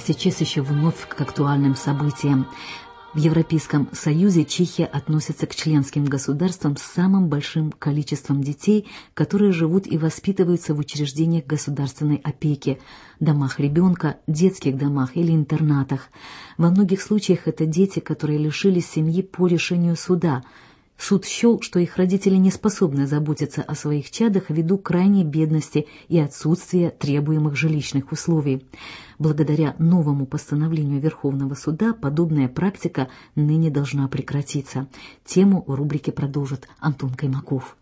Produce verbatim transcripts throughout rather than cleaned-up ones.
Сейчас еще вновь к актуальным событиям. В Европейском Союзе Чехия относится к членским государствам с самым большим количеством детей, которые живут и воспитываются в учреждениях государственной опеки, домах ребенка, детских домах или интернатах. Во многих случаях это дети, которые лишились семьи по решению суда. Суд счел, что их родители не способны заботиться о своих чадах ввиду крайней бедности и отсутствия требуемых жилищных условий. Благодаря новому постановлению Верховного суда подобная практика ныне должна прекратиться. Тему в рубрике продолжит Антон Каймаков.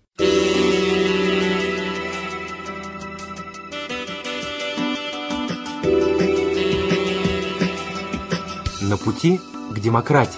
На пути к демократии.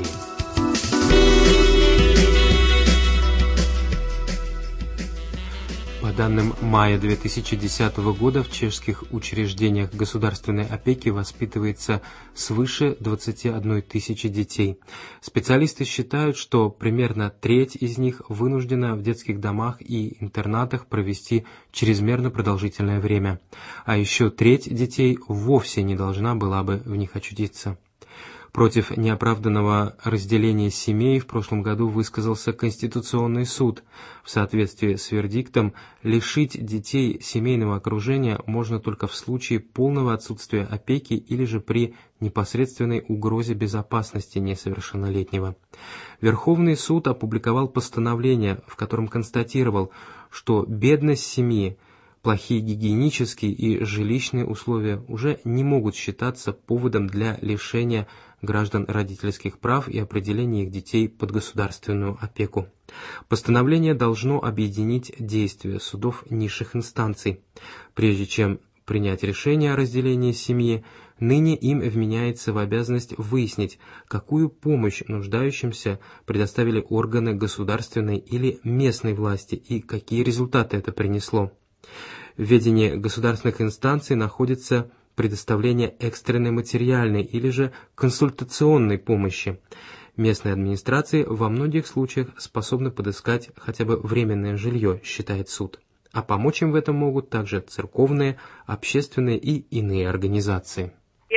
По данным мая две тысячи десятого года в чешских учреждениях государственной опеки воспитывается свыше двадцати одной тысячи детей. Специалисты считают, что примерно треть из них вынуждена в детских домах и интернатах провести чрезмерно продолжительное время, а еще треть детей вовсе не должна была бы в них очутиться. Против неоправданного разделения семей в прошлом году высказался Конституционный суд. В соответствии с вердиктом, лишить детей семейного окружения можно только в случае полного отсутствия опеки или же при непосредственной угрозе безопасности несовершеннолетнего. Верховный суд опубликовал постановление, в котором констатировал, что бедность семьи, плохие гигиенические и жилищные условия уже не могут считаться поводом для лишения граждан родительских прав и определения их детей под государственную опеку. Постановление должно объединить действия судов низших инстанций. Прежде чем принять решение о разделении семьи, ныне им вменяется в обязанность выяснить, какую помощь нуждающимся предоставили органы государственной или местной власти и какие результаты это принесло. В ведении государственных инстанций находится предоставление экстренной материальной или же консультационной помощи. Местные администрации во многих случаях способны подыскать хотя бы временное жилье, считает суд. А помочь им в этом могут также церковные, общественные и иные организации.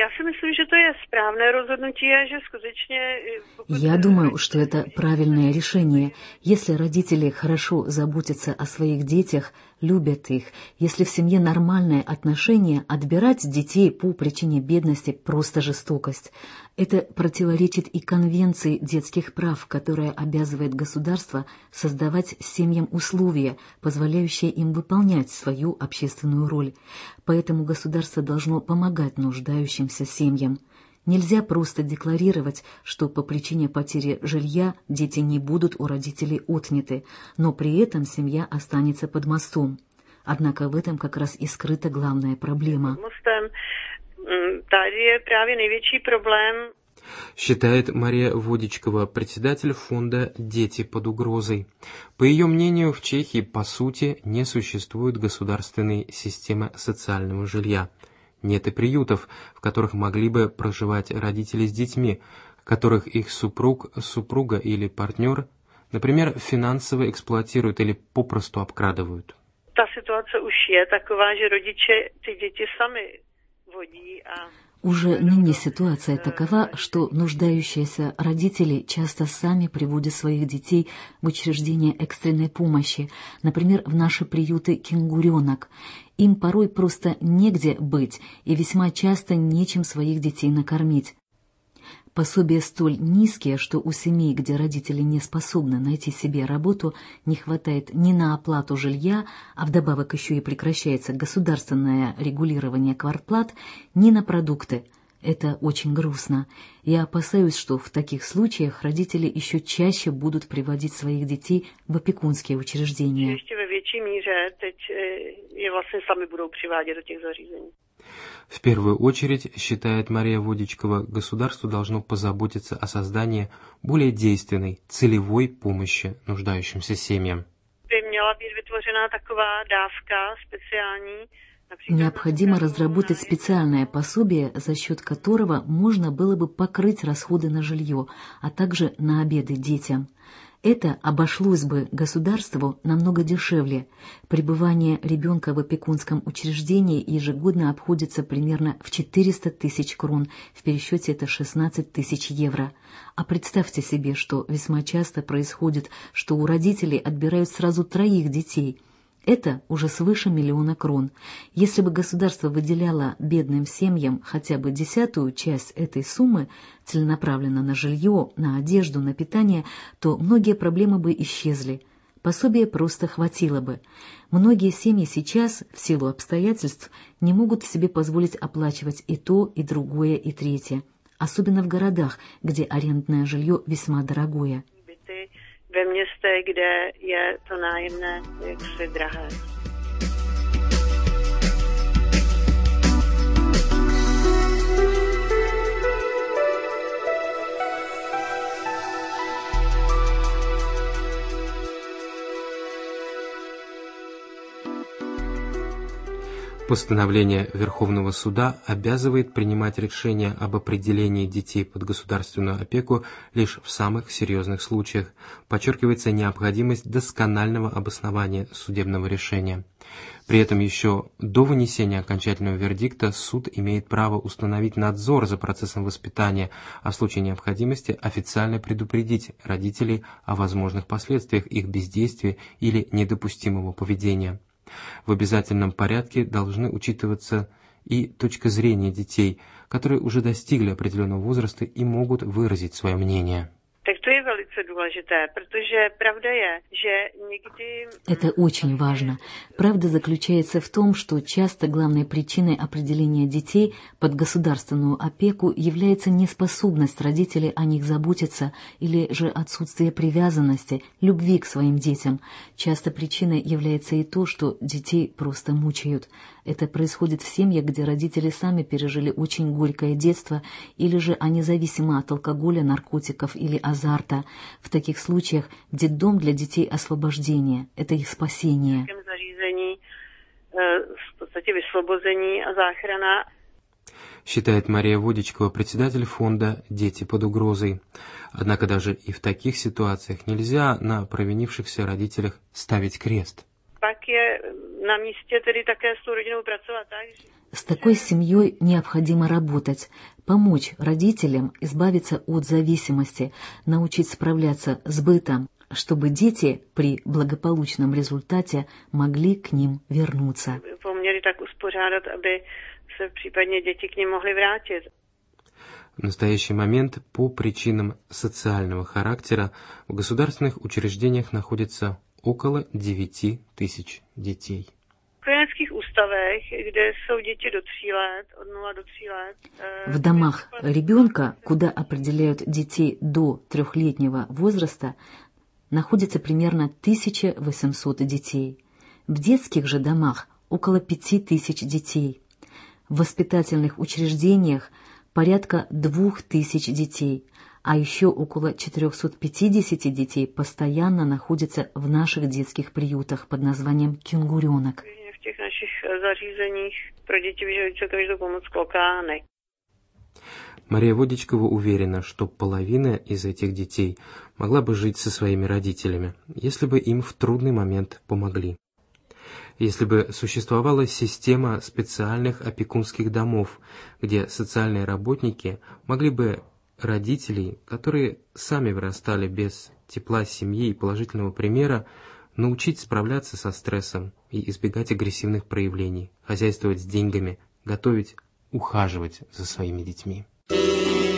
Я думаю, что это правильное решение. Если родители хорошо заботятся о своих детях, любят их, если в семье нормальное отношение, отбирать детей по причине бедности – просто жестокость. Это противоречит и Конвенции детских прав, которая обязывает государство создавать семьям условия, позволяющие им выполнять свою общественную роль. Поэтому государство должно помогать нуждающимся семьям. Нельзя просто декларировать, что по причине потери жилья дети не будут у родителей отняты, но при этом семья останется под мостом. Однако в этом как раз и скрыта главная проблема. Считает Мария Водичкова, председатель фонда «Дети под угрозой». По ее мнению, в Чехии, по сути, не существует государственной системы социального жилья. Нет и приютов, в которых могли бы проживать родители с детьми, которых их супруг, супруга или партнер, например, финансово эксплуатируют или попросту обкрадывают. Та ситуация уж je taková, že rodiče ty děti sami vodí a Уже ныне ситуация такова, что нуждающиеся родители часто сами приводят своих детей в учреждения экстренной помощи, например, в наши приюты «Кенгуренок». Им порой просто негде быть, и весьма часто нечем своих детей накормить. Пособия столь низкие, что у семей, где родители не способны найти себе работу, не хватает ни на оплату жилья, а вдобавок еще и прекращается государственное регулирование квартплат, ни на продукты. Это очень грустно. Я опасаюсь, что в таких случаях родители еще чаще будут приводить своих детей в опекунские учреждения. В первую очередь, считает Мария Водичкова, государство должно позаботиться о создании более действенной, целевой помощи нуждающимся семьям. Необходимо разработать специальное пособие, за счет которого можно было бы покрыть расходы на жилье, а также на обеды детям. Это обошлось бы государству намного дешевле. Пребывание ребенка в опекунском учреждении ежегодно обходится примерно в четыреста тысяч крон, в пересчете это шестнадцать тысяч евро. А представьте себе, что весьма часто происходит, что у родителей отбирают сразу троих детей. Это уже свыше миллиона крон. Если бы государство выделяло бедным семьям хотя бы десятую часть этой суммы, целенаправленно на жилье, на одежду, на питание, то многие проблемы бы исчезли. Пособия просто хватило бы. Многие семьи сейчас, в силу обстоятельств, не могут себе позволить оплачивать и то, и другое, и третье. Особенно в городах, где арендное жилье весьма дорогое. Ve městech, kde je to nájemné jaksi drahé. Постановление Верховного суда обязывает принимать решения об определении детей под государственную опеку лишь в самых серьезных случаях. Подчеркивается необходимость досконального обоснования судебного решения. При этом еще до вынесения окончательного вердикта суд имеет право установить надзор за процессом воспитания, а в случае необходимости официально предупредить родителей о возможных последствиях их бездействия или недопустимого поведения. В обязательном порядке должны учитываться и точка зрения детей, которые уже достигли определенного возраста и могут выразить свое мнение. Tak to je velice důležité, protože pravda je, že někdy... Это очень важно. Правда заключается в том, что часто главной причиной определения детей под государственную опеку является неспособность родителей о них заботиться или же отсутствие привязанности, любви к своим детям. Часто причиной является и то, что детей просто мучают. Это происходит в семьях, где родители сами пережили очень горькое детство, или же они зависимы от алкоголя, наркотиков или азарта. В таких случаях детдом для детей освобождение, это их спасение. Считает Мария Водичкова, председатель фонда «Дети под угрозой». Однако даже и в таких ситуациях нельзя на провинившихся родителях ставить крест. С такой семьей необходимо работать, помочь родителям избавиться от зависимости, научить справляться с бытом, чтобы дети при благополучном результате могли к ним вернуться. В настоящий момент по причинам социального характера в государственных учреждениях находится около девяти тысяч детей. В домах ребенка, куда определяют детей до трехлетнего возраста, находится примерно тысяча восемьсот детей. В детских же домах около пяти тысяч детей. В воспитательных учреждениях порядка двух тысяч детей, а еще около четырехсот пятидесяти детей постоянно находятся в наших детских приютах под названием «Кенгуренок». В těch našich zařízeních pro děti vyžadující každou pomoc klokánek. Мария Водичкова уверена, что половина из этих детей могла бы жить со своими родителями, если бы им в трудный момент помогли. Если бы существовала система специальных опекунских домов, где социальные работники могли бы родителей, которые сами вырастали без тепла семьи и положительного примера, научить справляться со стрессом и избегать агрессивных проявлений, хозяйствовать с деньгами, готовить, ухаживать за своими детьми.